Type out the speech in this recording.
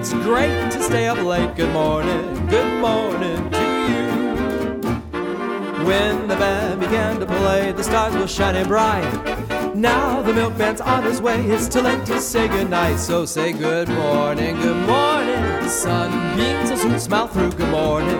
it's great to stay up late. Good morning to you. When the band began to play, the stars were shining bright. Now the milkman's on his way, it's too late to say goodnight. So say good morning, the sunbeams will soon smile through. Good morning